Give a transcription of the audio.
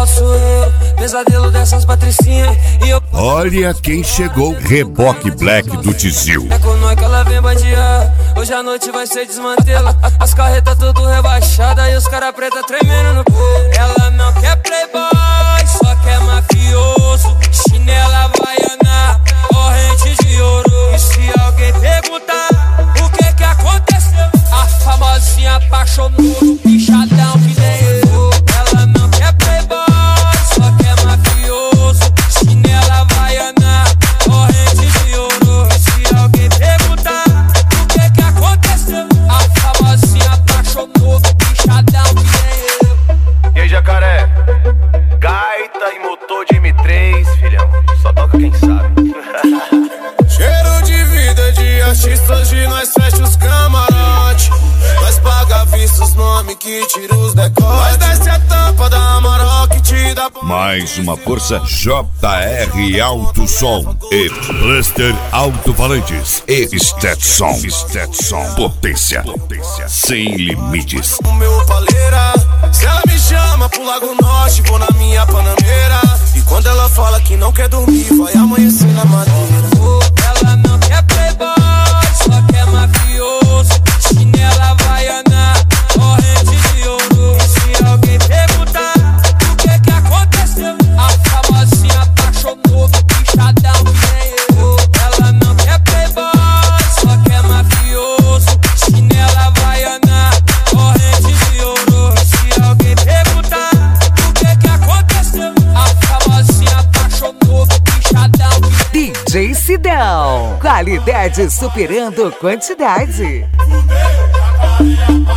sou eu, pesadelo dessas patricinhas. E eu... Olha quem chegou, Reboque Black do Tizil. É com nós que ela vem bandear, hoje a noite vai ser desmantela. As carretas tudo rebaixadas e os cara preta tremendo no peito. Ela não quer playboy, só quer mafioso. Chinela havaiana, corrente de ouro. E se alguém perguntar o que aconteceu, a famosinha apaixonou, bichadão que nem eu. Ela não quer playboy, só quer mafioso. Chinela havaiana, corrente de ouro. E se alguém perguntar o que aconteceu, a famosinha apaixonou, bichadão que nem eu. E aí, jacaré? Gaita e motor de M3, filhão. Só toca quem sabe. Cheiro de vida de artistas, de nós fecha os camarote. Nós paga à vista os nomes que tira os decotes. Nós desce a tampa da Amarok, te dá... Mais uma força, JR Alto Som e Cluster Alto-Falantes e Stetson. Potência sem limites. O meu paleira, se ela me chama pro Lago Norte, vou na minha Panameira. E quando ela fala que não quer dormir, vai amanhecer na madeira. Ela não quer playboy, só quer mafioso. Chinela havaiana, corrente de ouro. E se alguém perguntar o que aconteceu, a famosinha apaixonou, bichadão que nem eu. Ela não quer playboy, só quer mafioso. Chinela havaiana, corrente de ouro. E se alguém perguntar o que aconteceu, a famosinha apaixonou, bichadão que nem eu. DJ Sidão, qualidade superando quantidade. Fudeu,